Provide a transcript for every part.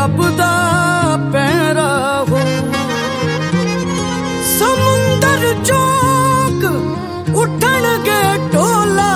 रब दा पैरा हो। समुंदर चौक उठणगे टोला,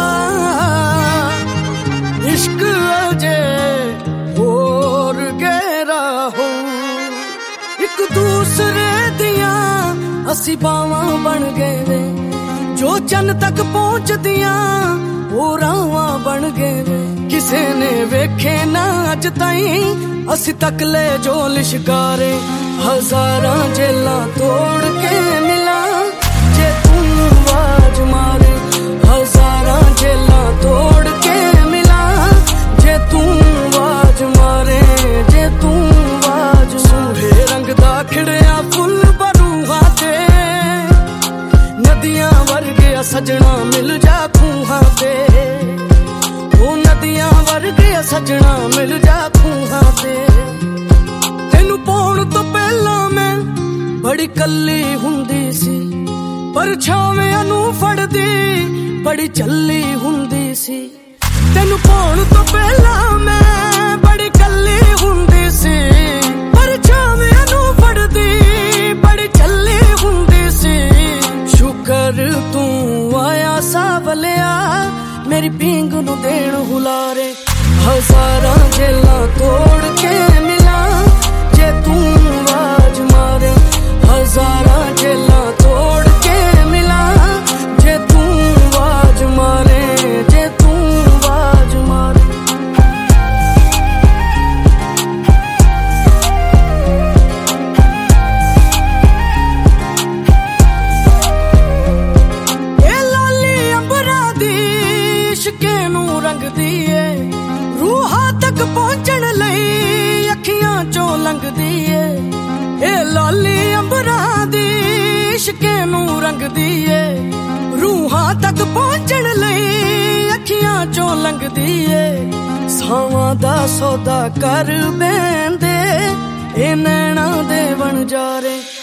इश्क अजे होर गहरा हो। एक दूसरे दियां असी बावां बन गए वे, जो चन तक पहुंचदियां वो रावां बन गए वे। किसे ने वेखे ना अज ताईं असी तक ले जो लिशकारे, हजारां जेलां तोड़ के मिला जे तू आवाज मारे। हजारां जेलां तोड़ के मिला जे तू आवाज मारे, जे तू आवाज। सूहे रंग दा खिड़िया फुल बरूहां ते, नदियां वर्गे सजना मिल जा खूहां ते। ओ नदियां वर्गे सजना मिल जा खूहां ते। तेनू पाउण तो पहला मैं बड़ी कल्ली हुंदी सी, पर छावियां नू फड़दी बड़ी चल्ली हुंदी सी। तेनू पाउण तो पहला मैं बड़ी कल्ली हुंदी सी, पर छावियां नू फड़दी बड़ी चल्ली हुंदी सी। शुकर तू आया सावलिया मेरी पींग नू देण हुलारे। हजारां जेलां तोड़ के मिला जे तू आवाज मारे। हजारां जेलां तोड़ के मिला जे तू आवाज मारे, जे तू आवाज मारे। इश्के नू रंग दिए रूहां तक पहुंचण लई अखियां चों लंघ दिए। ए लाली अंबरां दी इश्के नू रंग दिए रूहां तक पहुंचण लई अखियां चों लंघ दिए। सावां दा सौदा कर बैंदे ए नैना दे बन जा रे।